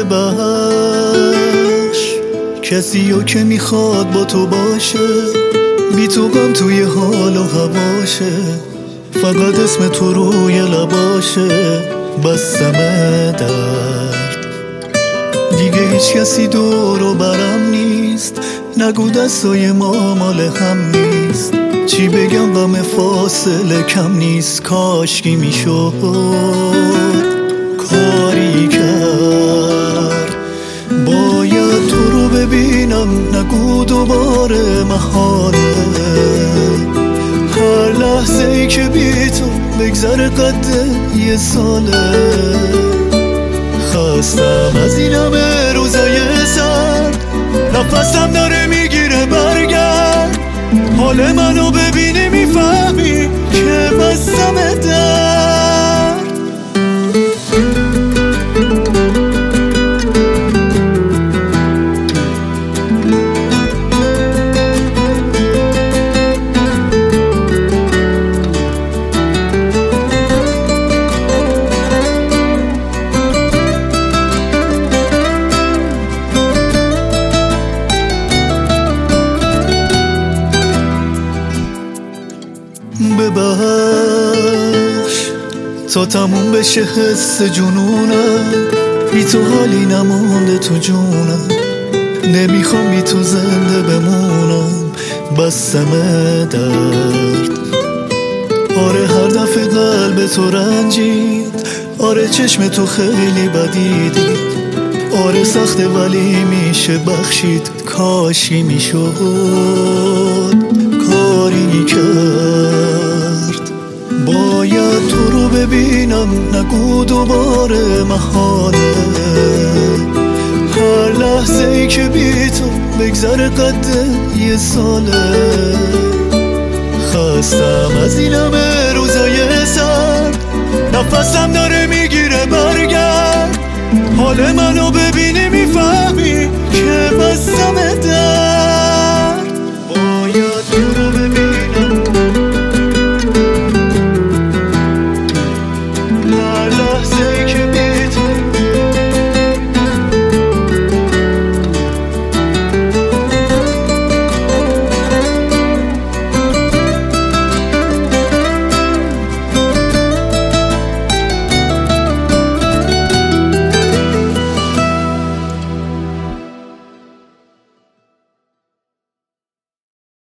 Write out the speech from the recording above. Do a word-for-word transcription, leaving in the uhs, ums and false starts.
ببخش کسیو که میخواد با تو باشه، بی تو غم توی حال و هواشه، فقط اسم تو روی لباشه، بستم درد. دیگه هیچ کسی دور و برم نیست، نگو دستای ما مال هم نیست، چی بگم غم فاصله کم نیست، کاشکی میشد کاری کرد. باید تو رو ببینم، نگو دوباره محاله، هر لحظه ای که بی تو بگذره قد یه ساله. خستم از این همه روزای سرد، نفسم داره میگیره برگرد، حال منو ببینی میفهمی که بستم درد. ببخش تا تموم بشه حس جنونم، بی تو حالی نمونده تو جونم، نمیخوام بی تو زنده بمونم، بستم درد. آره هر دفعه قلب تو رنجید، آره چشم تو خیلی بدیدی، آره سخته ولی میشه بخشید، کاشی میشد کاری کرد. باید تو رو ببینم، نگو دوباره محاله، هر لحظه ای که بی تو بگذره قد یه ساله. خستم از این همه روزای سرد، نفسم داره میگیره برگرد، حال منو ببینی میفهمی که بستم درد. باید